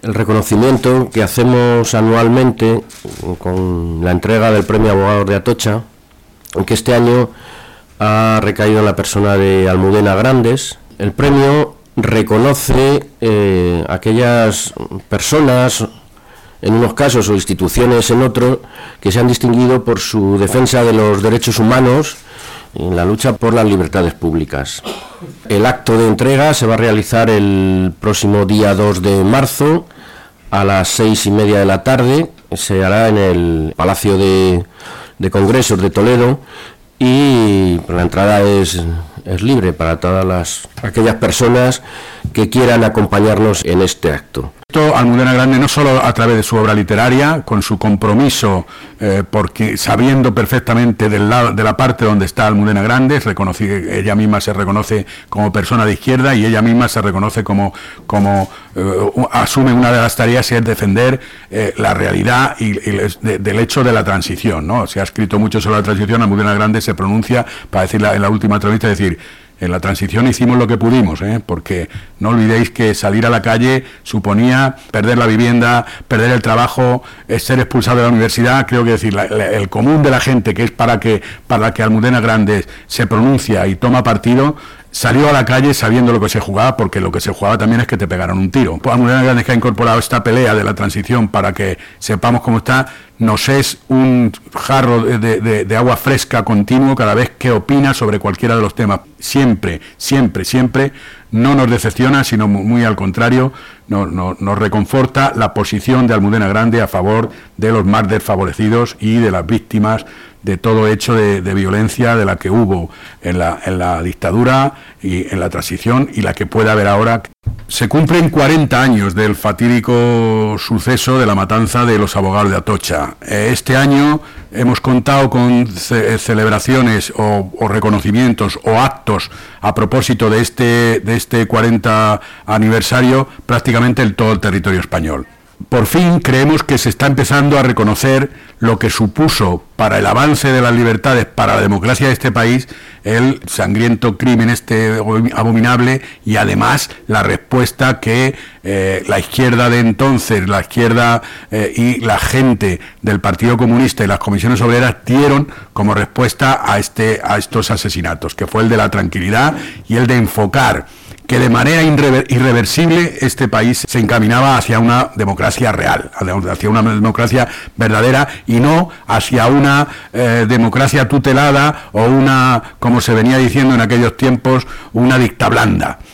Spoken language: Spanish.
el reconocimiento que hacemos anualmente con la entrega del Premio Abogados de Atocha, que este año ha recaído en la persona de Almudena Grandes. El premio reconoce aquellas personas, en unos casos, o instituciones en otros, que se han distinguido por su defensa de los derechos humanos en la lucha por las libertades públicas. El acto de entrega se va a realizar el próximo día 2 de marzo a las 6:30 de la tarde. Se hará en el Palacio de Congresos de Toledo y la entrada es libre para todas aquellas personas que quieran acompañarnos en este acto. Almudena Grandes, no solo a través de su obra literaria, con su compromiso, porque sabiendo perfectamente de la parte donde está Almudena Grandes, ella misma se reconoce como persona de izquierda y ella misma se reconoce como asume una de las tareas, es defender la realidad del hecho de la transición, ¿no? Se ha escrito mucho sobre la transición. Almudena Grandes se pronuncia para decir en la última entrevista, decir: en la transición hicimos lo que pudimos, porque no olvidéis que salir a la calle suponía perder la vivienda, perder el trabajo, ser expulsado de la universidad. Creo que decir, el común de la gente, que es para que Almudena Grandes se pronuncia y toma partido, salió a la calle sabiendo lo que se jugaba, porque lo que se jugaba también es que te pegaran un tiro. Almudena Grandes, que ha incorporado esta pelea de la transición para que sepamos cómo está, nos es un jarro de agua fresca continuo cada vez que opina sobre cualquiera de los temas. Siempre, siempre, siempre no nos decepciona, sino muy al contrario, nos reconforta la posición de Almudena Grandes a favor de los más desfavorecidos y de las víctimas de todo hecho de violencia de la que hubo en la dictadura y en la transición, y la que puede haber ahora. Se cumplen 40 años del fatídico suceso de la matanza de los abogados de Atocha. Este año hemos contado con celebraciones o reconocimientos o actos a propósito de este 40 aniversario prácticamente en todo el territorio español. Por fin creemos que se está empezando a reconocer lo que supuso para el avance de las libertades, para la democracia de este país, el sangriento crimen abominable, y además la respuesta que la izquierda de entonces, la izquierda y la gente del Partido Comunista y las comisiones obreras dieron como respuesta a estos asesinatos, que fue el de la tranquilidad y el de enfocar que de manera irreversible este país se encaminaba hacia una democracia real, hacia una democracia verdadera, y no hacia una democracia tutelada o como se venía diciendo en aquellos tiempos, una dicta blanda.